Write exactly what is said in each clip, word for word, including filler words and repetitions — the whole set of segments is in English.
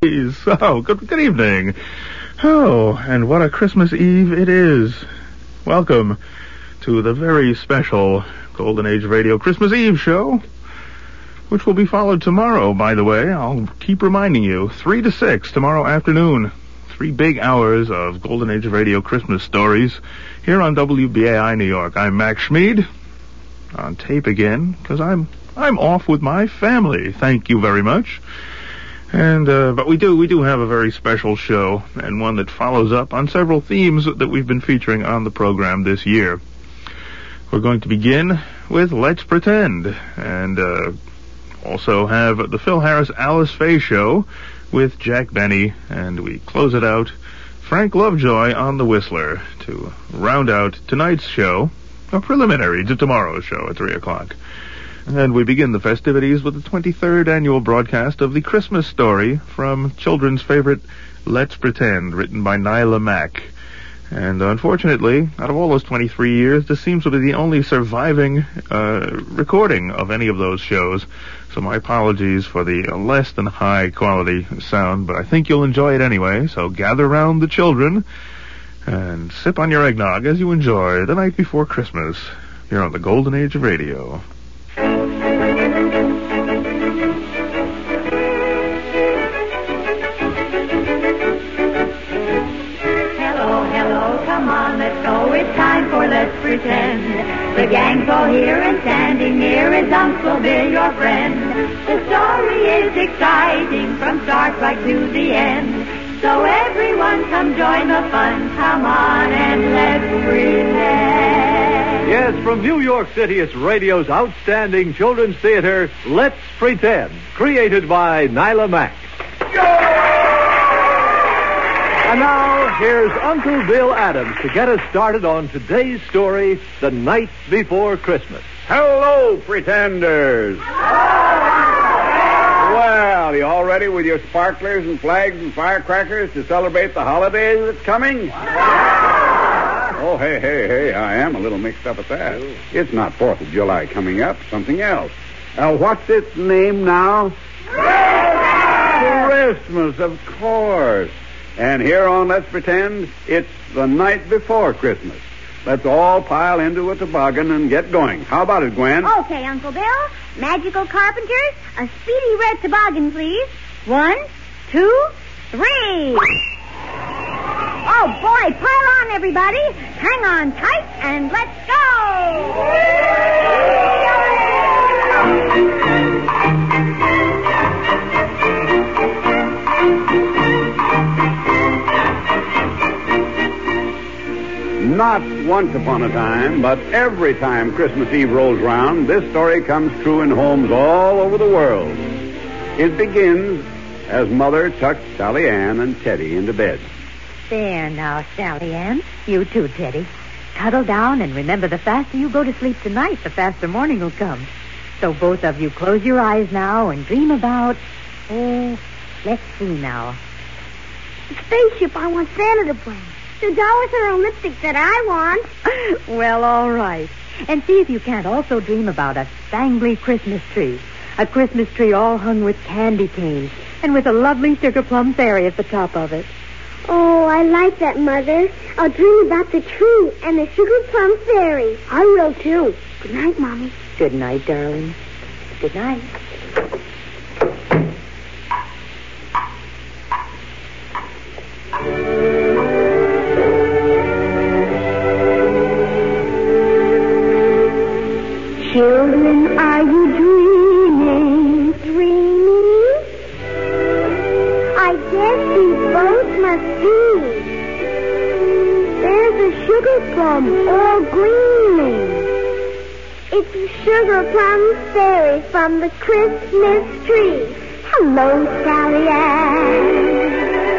Oh, good, good evening. Oh, and what a Christmas Eve it is. Welcome to the very special Golden Age Radio Christmas Eve show, which will be followed tomorrow, by the way. I'll keep reminding you, three to six tomorrow afternoon. Three big hours of Golden Age Radio Christmas stories here on W B A I New York. I'm Max Schmid, on tape again, because I'm I'm off with my family. Thank you very much. And, uh, but we do, we do have a very special show, and one that follows up on several themes that we've been featuring on the program this year. We're going to begin with Let's Pretend, and, uh, also have the Phil Harris Alice Faye Show with Jack Benny, and we close it out, Frank Lovejoy on the Whistler, to round out tonight's show, a preliminary to tomorrow's show at three o'clock. And we begin the festivities with the twenty-third annual broadcast of The Christmas Story from children's favorite Let's Pretend, written by Nyla Mack. And unfortunately, out of all those twenty-three years, this seems to be the only surviving uh, recording of any of those shows. So my apologies for the less than high quality sound, but I think you'll enjoy it anyway. So gather round the children and sip on your eggnog as you enjoy the night before Christmas here on the Golden Age of Radio. Let's pretend. The gang's all here and standing near is Uncle Bill, your friend. The story is exciting from start right to the end. So everyone come join the fun. Come on and let's pretend. Yes, from New York City, it's radio's outstanding children's theater, Let's Pretend, created by Nyla Mack. And now, here's Uncle Bill Adams to get us started on today's story, The Night Before Christmas. Hello, pretenders. Well, you all ready with your sparklers and flags and firecrackers to celebrate the holiday that's coming? Oh, hey, hey, hey, I am a little mixed up at that. It's not Fourth of July coming up, something else. Uh, what's its name now? Christmas, of course. And here on Let's Pretend, it's the night before Christmas. Let's all pile into a toboggan and get going. How about it, Gwen? Okay, Uncle Bill. Magical carpenters, a speedy red toboggan, please. One, two, three. Oh, boy, pile on, everybody. Hang on tight, and let's go. Not once upon a time, but every time Christmas Eve rolls round, this story comes true in homes all over the world. It begins as Mother tucks Sally Ann and Teddy into bed. There now, Sally Ann. You too, Teddy. Cuddle down and remember, the faster you go to sleep tonight, the faster morning will come. So both of you close your eyes now and dream about... Oh, let's see now. The spaceship I want Santa to bring. The dollars are a lipstick that I want. Well, all right. And see if you can't also dream about a spangly Christmas tree. A Christmas tree all hung with candy canes and with a lovely sugar plum fairy at the top of it. Oh, I like that, Mother. I'll dream about the tree and the sugar plum fairy. I will, too. Good night, Mommy. Good night, darling. Good night. Children, are you dreaming? Dreaming? I guess you both must be. There's a sugar plum all gleaming. It's a sugar plum fairy from the Christmas tree. Hello, Sally Ann.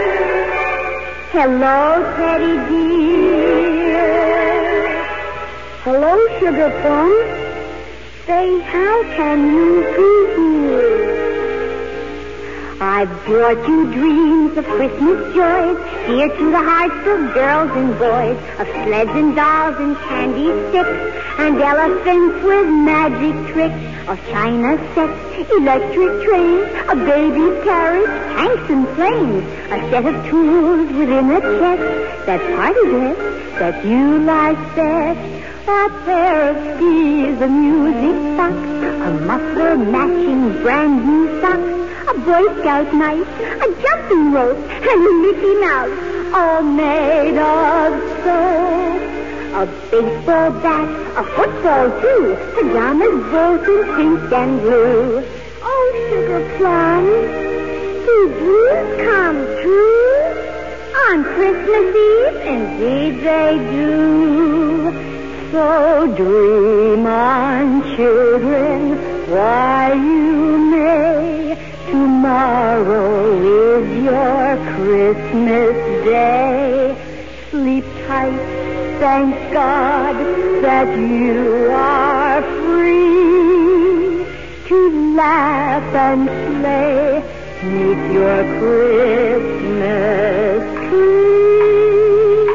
Hello, Teddy dear. Hello, sugar plum. Say, how can you be here? I've brought you dreams of Christmas joys, dear to the hearts of girls and boys, of sleds and dolls and candy sticks, and elephants with magic tricks, of china sets, electric trains, a baby's carriage, tanks and planes, a set of tools within a chest, that party dress that you like best, a pair of skis, a music box, a muffler matching brand new socks, a Boy Scout knife, a jumping rope, and a Mickey Mouse, all made of soap. A baseball bat, a football too, pajamas both in pink and blue. Oh, sugar plums, do dreams come true? On Christmas Eve, indeed they do. So dream on, children, while you may. Tomorrow is your Christmas day. Sleep tight, thank God that you are free to laugh and play neath your Christmas tree.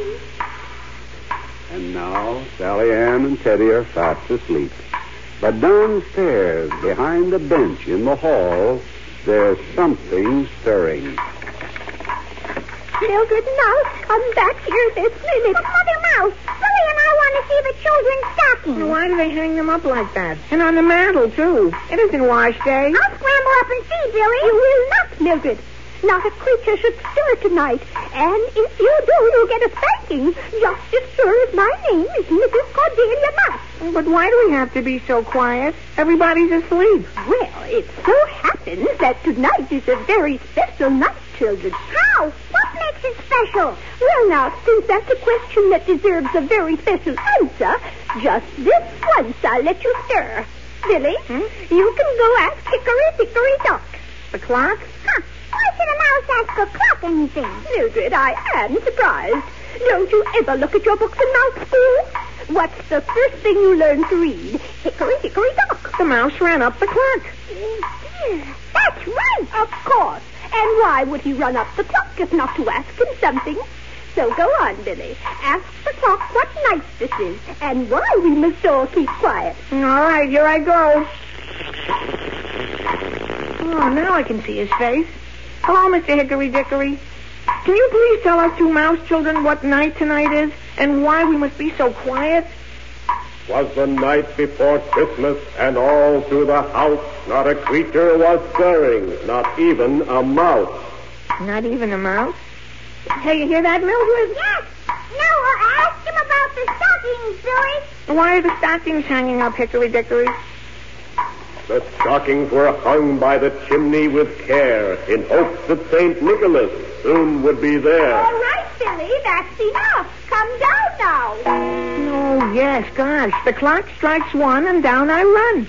And now Sally Ann and Teddy are fast asleep. But downstairs, behind the bench in the hall, there's something stirring. Mildred Mouse, come back here this minute. But Mother Mouse, Billy and I want to see the children's stockings. Why do they hang them up like that? And on the mantle, too. It isn't wash day. I'll scramble up and see, Billy. You will not, Mildred. Not a creature should stir tonight. And if you do, you'll get a spanking, just as sure as my name is Missus Cordelia Mouse. But why do we have to be so quiet? Everybody's asleep. Well, it so happens that tonight is a very special night, children. How? What makes it special? Well, now, since that's a question that deserves a very special answer, just this once I'll let you stir. Billy, hmm? You can go ask Hickory Dickory Dock. The clock? Huh. Why should a mouse ask a clock anything? Mildred, I am surprised. Don't you ever look at your books in mouse school? What's the first thing you learn to read? Hickory Dickory Dock. The mouse ran up the clock. That's right, of course. And why would he run up the clock if not to ask him something? So go on, Billy. Ask the clock what night this is and why we must all keep quiet. All right, here I go. Oh, now I can see his face. Hello, Mister Hickory Dickory. Can you please tell us two mouse children what night tonight is and why we must be so quiet? 'Twas the night before Christmas, and all through the house not a creature was stirring, not even a mouse. Not even a mouse? Hey, you hear that, Mildred? Yes. Noah, ask him about the stockings, Billy. Why are the stockings hanging up, Hickory Dickory? The stockings were hung by the chimney with care, in hopes that Saint Nicholas soon would be there. All right, Billy, that's enough. Come down now. Oh, yes, gosh. The clock strikes one, and down I run.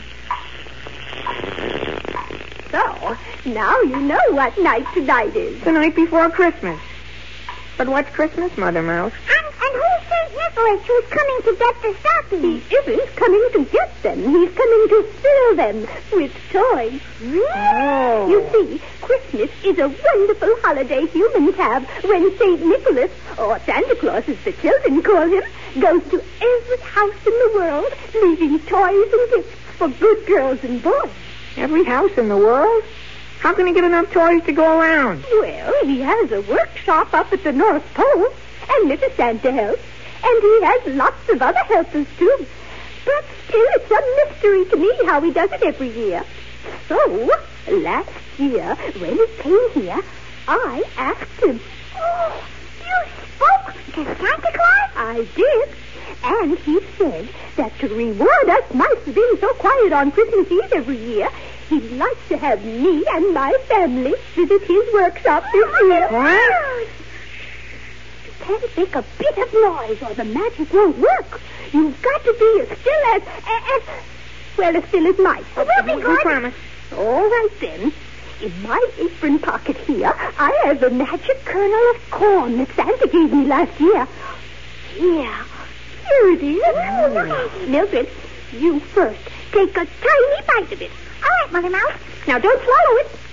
So, now you know what night tonight is. The night before Christmas. But what's Christmas, Mother Mouse? And, and who's Saint Nicholas who's coming to get the stockings? He isn't coming to get them. He's coming to fill them with toys. Oh. You see, Christmas is a wonderful holiday humans have when Saint Nicholas, or Santa Claus as the children call him, goes to every house in the world, leaving toys and gifts for good girls and boys. Every house in the world? How can he get enough toys to go around? Well, he has a workshop up at the North Pole, and Missus Santa helps, and he has lots of other helpers, too. But still, it's a mystery to me how he does it every year. So, last year, when he came here, I asked him. Oh, you spoke to Santa Claus? I did. And he said that to reward us mice for being so quiet on Christmas Eve every year, he'd like to have me and my family visit his workshop this year. What? You can't make a bit of noise or the magic won't work. You've got to be as still as, as, well, as still as mice. It will be good. We promise. All right, then. In my apron pocket here, I have the magic kernel of corn that Santa gave me last year. Here. Here it is. Mm. Mildred, you first. Take a tiny bite of it. All right, Mother Mouse. Now, don't swallow it.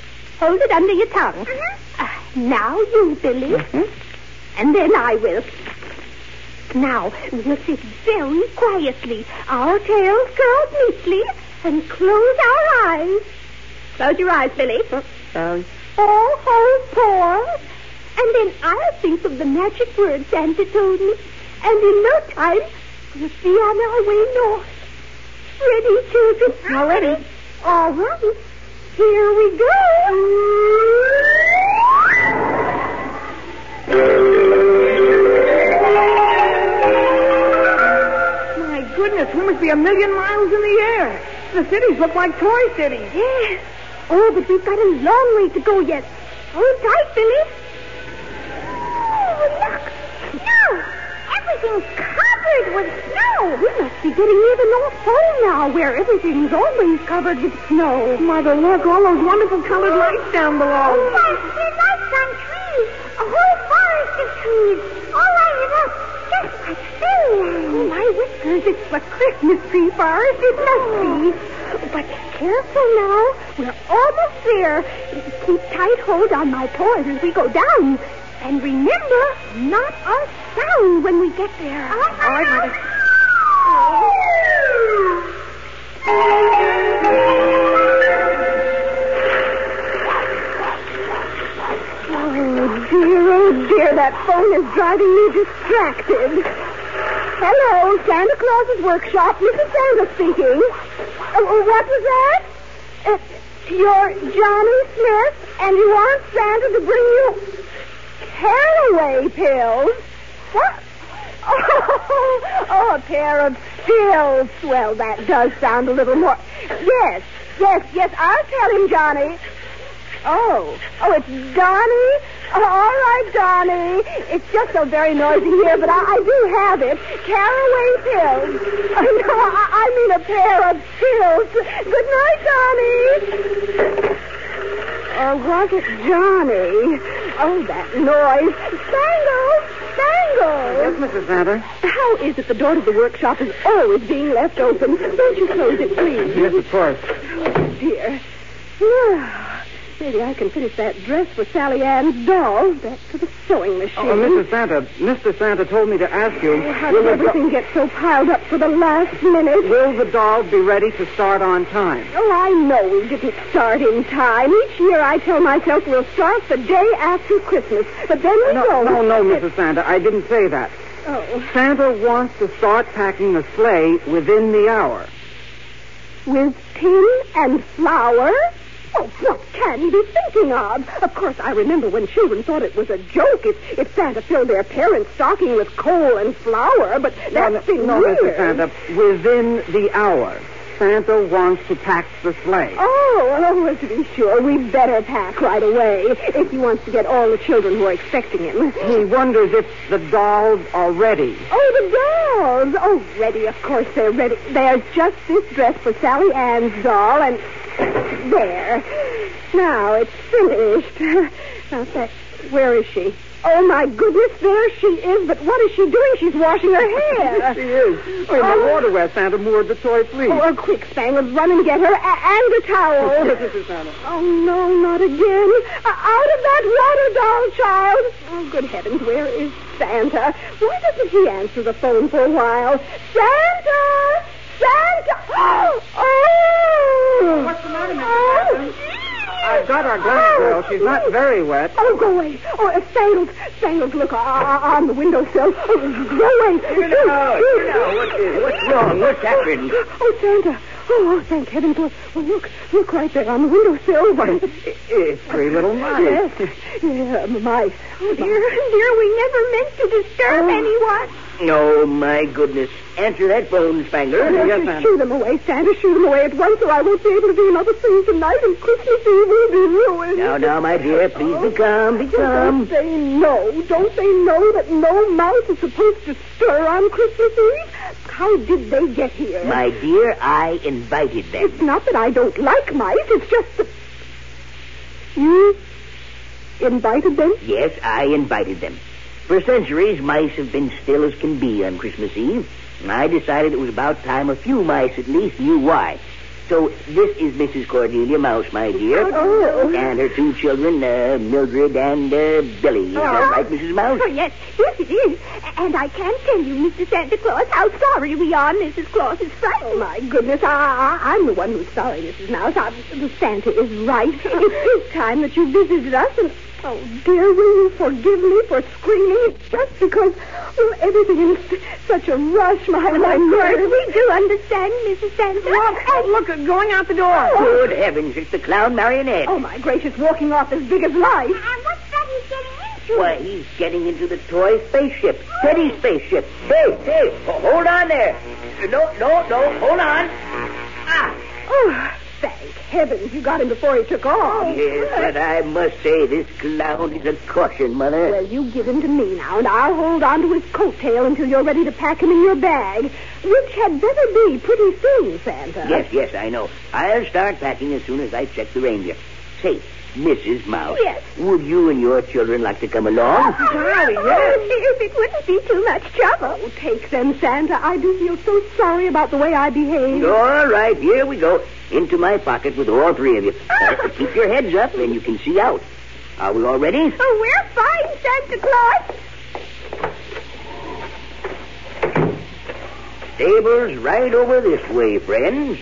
hold it under your tongue. Uh-huh. Uh, now you, Billy. Uh-huh. And then I will. Now, we'll sit very quietly, our tails curled neatly, and close our eyes. Close your eyes, Billy. Oh. All hold pause. And then I'll think of the magic word Santa told me. And in no time, we'll be on our way north. Ready, children? Now, ready. All right. Here we go. My goodness, we must be a million miles in the air. The cities look like toy cities. Yes. Oh, but we've got a long way to go yet. Hold tight, Billy. Oh, look. Snow. Everything's covered with snow. We must be getting near the North Pole now, where everything's always covered with snow. Mother, look, all those wonderful colored lights down below. Oh, my, there are lights on trees. A whole forest of trees. All lighted up, just like fairyland. Oh, my whiskers, it's the Christmas tree forest. It must be. But careful now. We're almost there. Keep tight hold on my paws as we go down. And remember, not a sound when we get there. All right, All right, Mother. Oh, dear, oh, dear, that phone is driving me distracted. Hello, Santa Claus's workshop. Missus Santa speaking. Oh, what was that? Uh, you're Johnny Smith, and you want Santa to bring you caraway pills? What? Oh, oh, a pair of pills. Well, that does sound a little more... Yes, yes, yes, I'll tell him, Johnny. Oh, oh, it's Donnie? Oh, all right, Donnie. It's just so very noisy here, but I, I do have it. Caraway pills. Oh, no, I, I mean a pair of pills. Good night, Donnie. Or was it Johnny? Oh, that noise. Spangle! Spangle! Yes, Missus Santa? How is it the door to the workshop is always being left open? Won't you close it, please? Yes, of course. Oh, dear. Well, maybe I can finish that dress for Sally Ann's doll. Back to the sewing machine. Oh, Missus Santa, Mister Santa told me to ask you... Oh, how will did the everything do- get so piled up for the last minute? Will the doll be ready to start on time? Oh, I know we didn't start in time. Each year I tell myself we'll start the day after Christmas. But then we No, don't. no, no, Missus Santa, I didn't say that. Oh. Santa wants to start packing the sleigh within the hour. With tin and flour? Oh, what can he be thinking of? Of course, I remember when children thought it was a joke if, if Santa filled their parents' stocking with coal and flour, but that's no, been no, years. Missus Santa, within the hour. Santa wants to pack the sleigh. Oh, oh, well, to be sure, we'd better pack right away if he wants to get all the children who are expecting him. He wonders if the dolls are ready. Oh, the dolls. Oh, ready, of course they're ready. There's just this dress for Sally Ann's doll, and there. Now it's finished. Now, that, where is she? Oh, my goodness, there she is. But what is she doing? She's washing her hair. She is. Oh, in the water where Santa moored the toy fleece. Oh, quick, Spangles, run and get her, a- and a towel. Yes, Missus Santa. Oh, no, not again. Uh, out of that water, doll child. Oh, good heavens, where is Santa? Why doesn't he answer the phone for a while? Santa! Santa! Oh! oh. What's the matter, Missus Oh, Santa? I've got our glass girl. She's not very wet. Oh, go away. Oh, uh, Spangles. Spangles, look uh, uh, on the windowsill. Oh, go away. You know, you know, what is, what's wrong? What's happened? Oh, Santa. Oh, oh, thank heaven. Well, well, look. Look right there on the windowsill. Why, it's three little mice. Yes. Yeah, mice. Oh, dear. Dear, we never meant to disturb anyone. Oh, my goodness. Answer that phone, Spangler. Yes, Yes, yes, Santa. shoo them away, Santa. Shoo them away at once, or I won't be able to do another thing tonight, and Christmas Eve will be ruined. Now, now, my dear, please be calm, be calm. Don't they know? Don't they know that no mouse is supposed to stir on Christmas Eve? How did they get here? My dear, I invited them. It's not that I don't like mice. It's just that... You invited them? Yes, I invited them. For centuries, mice have been still as can be on Christmas Eve, and I decided it was about time a few mice at least knew why. So this is Missus Cordelia Mouse, my dear. Oh. And her two children, uh, Mildred and uh, Billy. Is that right, Missus Mouse? Oh, yes. Yes, it is. And I can tell you, Mister Santa Claus, how sorry we are Missus Claus is frightened. Oh, my goodness. I, I, I'm the one who's sorry, Missus Mouse. I, Santa is right. It is time that you visited us, and oh, dear, will you forgive me for screaming? It's just because well, everything is such a rush, my, my nerves. We do understand, Missus Santa. Look, oh, look, going out the door. Good heavens, it's the clown marionette. Oh, my gracious, walking off as big as life. And what's that he's getting into? Why, he's getting into the toy spaceship. Teddy's spaceship. Hey, hey, ho- hold on there. No, no, no, hold on. Ah. Oh, thank heavens you got him before he took off. Yes, but I must say this clown is a caution, Mother. Well, you give him to me now, and I'll hold on to his coattail until you're ready to pack him in your bag, which had better be pretty soon, Santa. Yes, yes, I know. I'll start packing as soon as I check the reindeer. Say, Missus Mouse. Yes. Would you and your children like to come along? Oh, Charlie, yes. If it wouldn't be too much trouble. Oh, take them, Santa. I do feel so sorry about the way I behaved. All right, here we go. Into my pocket with all three of you. Uh, keep your heads up, and you can see out. Are we all ready? Oh, we're fine, Santa Claus. Stable's right over this way, friends.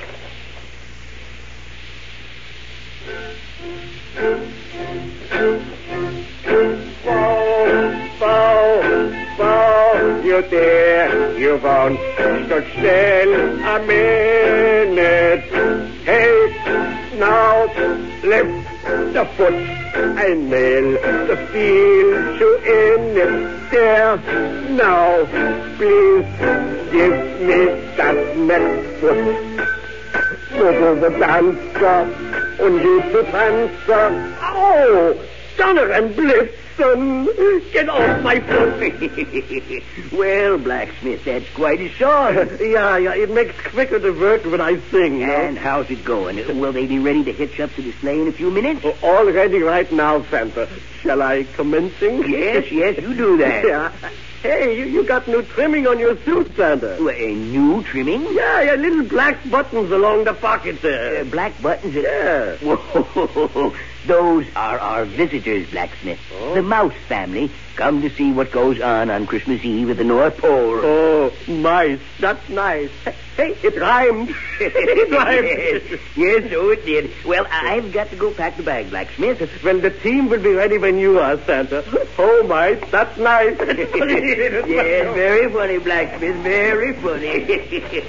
Bow, bow, bow, you dare, you won't stood still a minute. Hey, now, lift the foot, I nail the feel to in it. There, now, please give me that next foot. Over the dancer, und you dancer. Oh, Donner and Blitzen, get off my foot. Well, Blacksmith, that's quite a song. yeah, yeah, it makes quicker the work when I sing. And no? How's it going? Will they be ready to hitch up to the sleigh in a few minutes? Oh, all ready right now, Santa. Shall I commencing? Yes, yes, you do that. Yeah. Hey, you, you got new trimming on your suit, Santa. Well, a new trimming? Yeah, yeah, little black buttons along the pocket there. Uh, black buttons? Yeah. Whoa, those are our visitors, Blacksmith. Oh. The Mouse family come to see what goes on on Christmas Eve at the North Pole. Oh, mice. That's nice. Hey, it rhymed. It rhymed. Yes, yes, so it did. Well, I've got to go pack the bag, Blacksmith. Well, the team will be ready when you are, Santa. Oh, mice, that's nice. Yes, very funny, Blacksmith, very funny.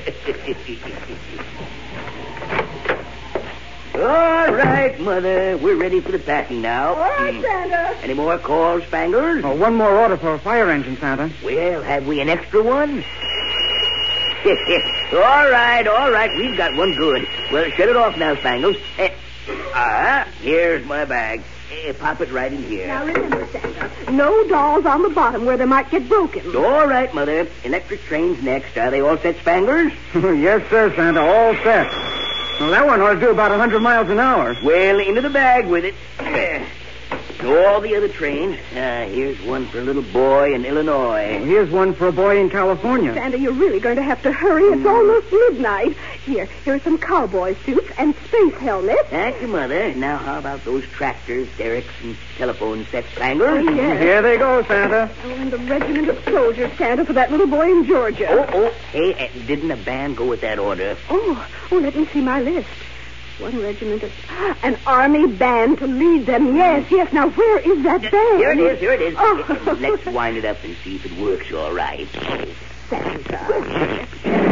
All right, Mother, we're ready for the packing now. All right, Santa. Any more calls, Spangles? Oh, one more order for a fire engine, Santa. Well, have we an extra one? all right, all right, we've got one good. Well, shut it off now, Spangles. Uh, ah, here's my bag. Uh, pop it right in here. Now remember, Santa, no dolls on the bottom where they might get broken. All right, Mother. Electric trains next. Are they all set, Spangles? Yes, sir, Santa. All set. Well, that one ought to do about one hundred miles an hour. Well, into the bag with it. To all the other trains. Uh, here's one for a little boy in Illinois. Well, here's one for a boy in California. Santa, you're really going to have to hurry. It's almost midnight. Here, here's some cowboy suits and space helmets. Thank you, Mother. Now, how about those tractors, derricks, and telephone sets, Spangles? Oh, yes. Here they go, Santa. Oh, and the regiment of soldiers, Santa, for that little boy in Georgia. Oh, oh, hey, uh, didn't a band go with that order? Oh, oh, let me see my list. One regiment of... An army band to lead them. Yes, yes. Now, where is that band? Here it is, here it is. Oh. Let's wind it up and see if it works all right. Santa.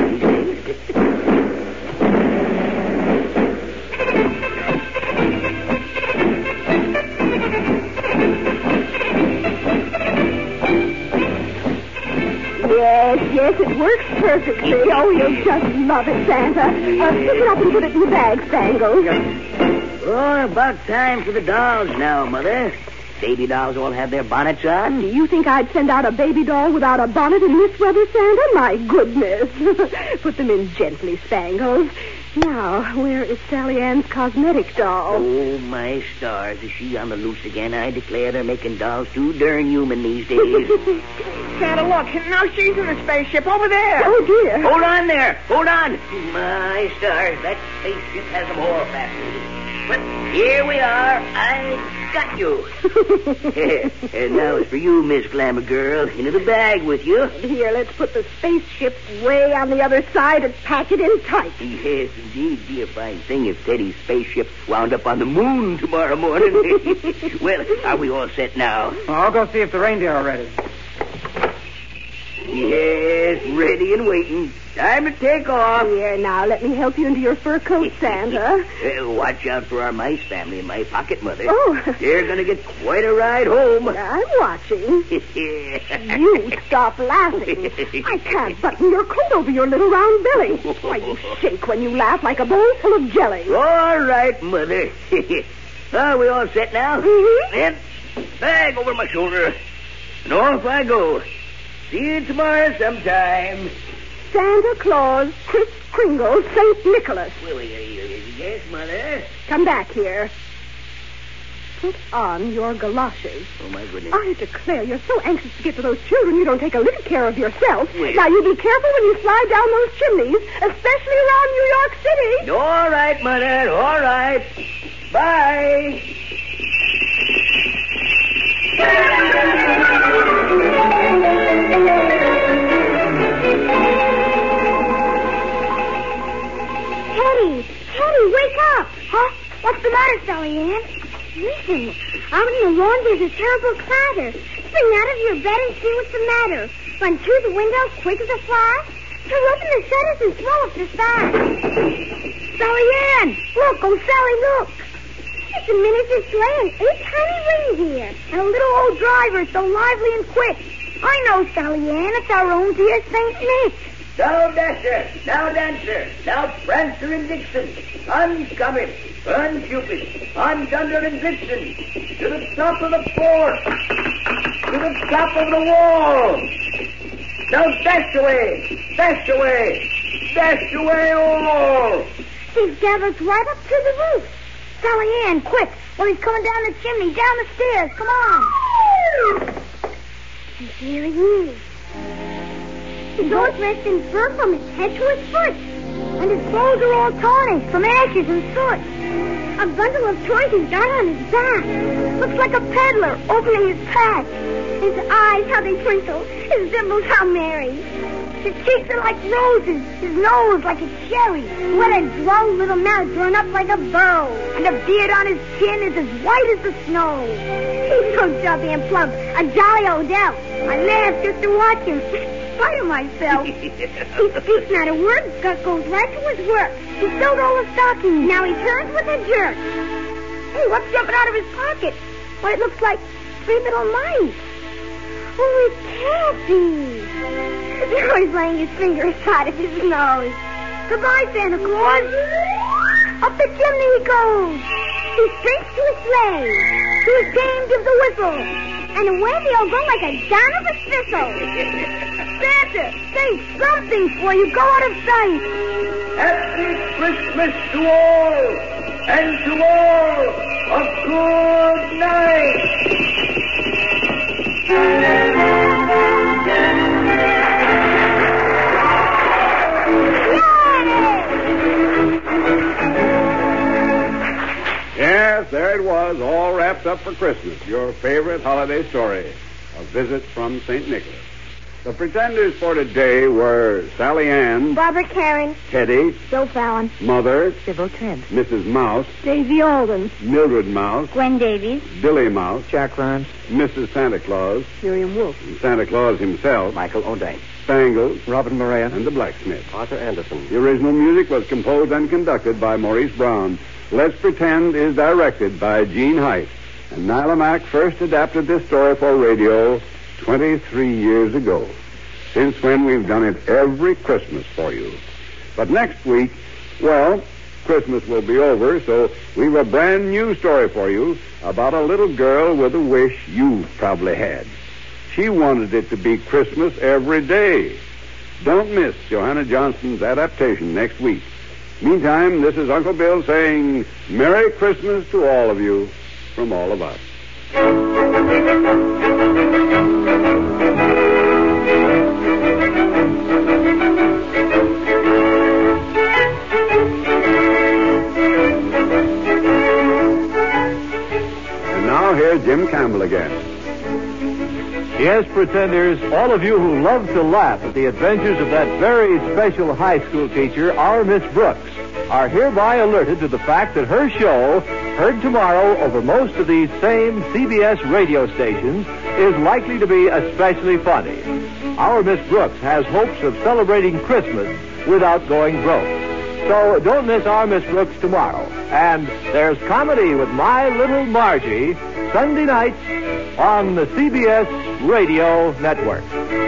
Yes, yes, it works perfectly. Oh, you'll just love it, Santa. Uh, pick it up and put it in the bag, Spangles. Oh, about time for the dolls now, Mother. Baby dolls all have their bonnets on. Do you think I'd send out a baby doll without a bonnet in this weather, Santa? My goodness. Put them in gently, Spangles. Now, where is Sally Ann's cosmetic doll? Oh, my stars. Is she on the loose again? I declare they're making dolls too darn human these days. Santa, look. Now she's in the spaceship over there. Oh, dear. Hold on there. Hold on. My stars. That spaceship has them all fascinated. But here we are. I got you. And now it's for you, Miss Glamour Girl. Into the bag with you. Here, let's put the spaceship way on the other side and patch it in tight. Yes, indeed. Be a fine thing if Teddy's spaceship wound up on the moon tomorrow morning. Well, are we all set now? I'll go see if the reindeer are ready. Yes, ready and waiting. Time to take off. Here, now, let me help you into your fur coat, Santa. Uh, watch out for our mice family and my pocket mother. Oh. They're going to get quite a ride home. I'm watching. You stop laughing. I can't button your coat over your little round belly. Why, you shake when you laugh like a bowl full of jelly. All right, Mother. Are we all set now? Mm-hmm. Then, bag over my shoulder. And off I go. See you tomorrow sometime. Santa Claus, Kris Kringle, Saint Nicholas. Well, uh, yes, Mother. Come back here. Put on your galoshes. Oh, my goodness. I declare, you're so anxious to get to those children you don't take a little care of yourself. Well. Now, you be careful when you slide down those chimneys, especially around New York City. All right, Mother, all right. Bye. Teddy! Teddy, wake up! Huh? What's the matter, Sally Ann? Listen, out in the lawn there's a terrible clatter. Spring out of your bed and see what's the matter. Run through the windows quick as a flash. Throw open the shutters and throw up the sash. Sally Ann! Look, oh Sally, look! It's a miniature sleigh and eight tiny reindeer. And a little old driver so lively and quick. I know, Sally Ann. It's our own dear Saint Nick. Now Dasher, now Dancer, now Prancer and Vixen, on Comet, on Cupid, on Thunder and Blitzen, to the top of the fort, to the top of the wall. Now dash away, dash away, dash away all. He's gathered right up to the roof. Sally Ann, quick. Well, he's coming down the chimney, down the stairs. Come on. And here he is. He's all dressed in fur from his head to his foot. And his clothes are all tarnished from ashes and soot. A bundle of toys is down on his back. Looks like a peddler opening his pack. His eyes, how they twinkle. His dimples, how merry. His cheeks are like roses. His nose like a cherry. What a droll little mouth drawn up like a bow. And the beard on his chin is as white as the snow. He's so chubby and plump. A jolly old elf. I laugh just to watch him. Spite of myself. He speaks not a word, Gus goes right to his work. He filled all the stockings. Now he turns with a jerk. Hey, what's jumping out of his pocket? Why, it looks like three little mice. Oh, it can't be. Now he's laying his finger aside of his nose. Goodbye, Santa Claus. Up the chimney he goes. He streaks to his sleigh. To his dame gives a whistle. And away they all go like a down of a thistle. Santa, say something before you go out of sight. Happy Christmas to all, and to all a good night. Yes, there it was, all wrapped up for Christmas. Your favorite holiday story, A Visit from Saint Nicholas. The pretenders for today were Sally Ann, Barbara Karen, Teddy, Joe Fallon, Mother, Sybil Trent, Missus Mouse, Daisy Alden, Mildred Mouse, Gwen Davies, Billy Mouse, Jack Rance, Missus Santa Claus, Miriam Wolfe, and Santa Claus himself, Michael O'Dane, Spangles, Robin Moran, and the blacksmith. Arthur Anderson. The original music was composed and conducted by Maurice Brown. Let's Pretend is directed by Gene Height. And Nyla Mack first adapted this story for radio twenty-three years ago. Since when we've done it every Christmas for you. But next week, well, Christmas will be over, so we've a brand new story for you about a little girl with a wish you've probably had. She wanted it to be Christmas every day. Don't miss Johanna Johnson's adaptation next week. Meantime, this is Uncle Bill saying Merry Christmas to all of you from all of us. And now here's Jim Campbell again. Yes, pretenders, all of you who love to laugh at the adventures of that very special high school teacher, our Miss Brooks, are hereby alerted to the fact that her show, heard tomorrow over most of these same C B S radio stations, is likely to be especially funny. Our Miss Brooks has hopes of celebrating Christmas without going broke. So don't miss our Miss Brooks tomorrow. And there's comedy with My Little Margie, Sunday nights on the C B S Radio Network.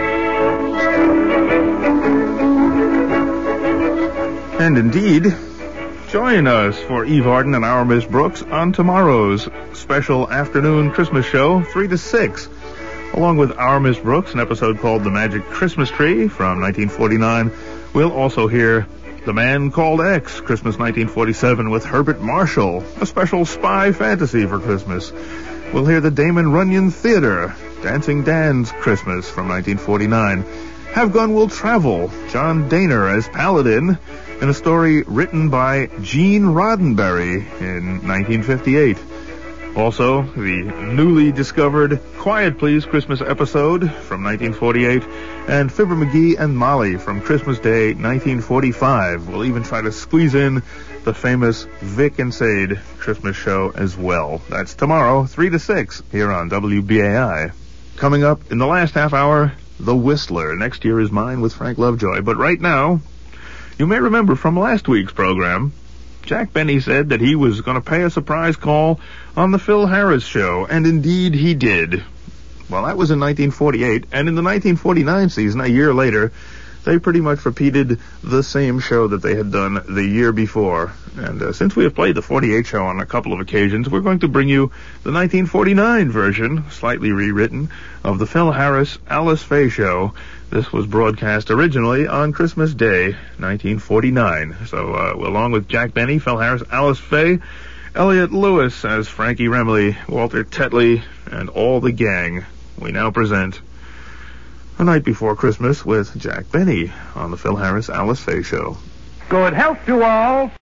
And indeed, join us for Eve Arden and our Miss Brooks on tomorrow's special afternoon Christmas show, three to six. Along with our Miss Brooks, an episode called The Magic Christmas Tree from nineteen forty-nine. We'll also hear The Man Called X, Christmas nineteen forty-seven, with Herbert Marshall, a special spy fantasy for Christmas. We'll hear the Damon Runyon Theater, Dancing Dan's Christmas from nineteen forty-nine. Have Gun Will Travel, John Daner as Paladin, in a story written by Gene Roddenberry in nineteen fifty-eight. Also, the newly discovered Quiet Please Christmas episode from nineteen forty-eight, and Fibber McGee and Molly from Christmas Day nineteen forty-five. We'll even try to squeeze in the famous Vic and Sade Christmas show as well. That's tomorrow, three to six, here on W B A I. Coming up in the last half hour, The Whistler. Next Year Is Mine with Frank Lovejoy. But right now, you may remember from last week's program, Jack Benny said that he was going to pay a surprise call on the Phil Harris show, and indeed he did. Well, that was in nineteen forty-eight, and in the nineteen forty-nine season, a year later, they pretty much repeated the same show that they had done the year before. And uh, since we have played the forty-eight show on a couple of occasions, we're going to bring you the nineteen forty-nine version, slightly rewritten, of the Phil Harris Alice Faye show. This was broadcast originally on Christmas Day, nineteen forty-nine. So, uh, along with Jack Benny, Phil Harris, Alice Faye, Elliot Lewis as Frankie Remley, Walter Tetley, and all the gang, we now present A Night Before Christmas with Jack Benny on the Phil Harris Alice Faye show. Good health to all.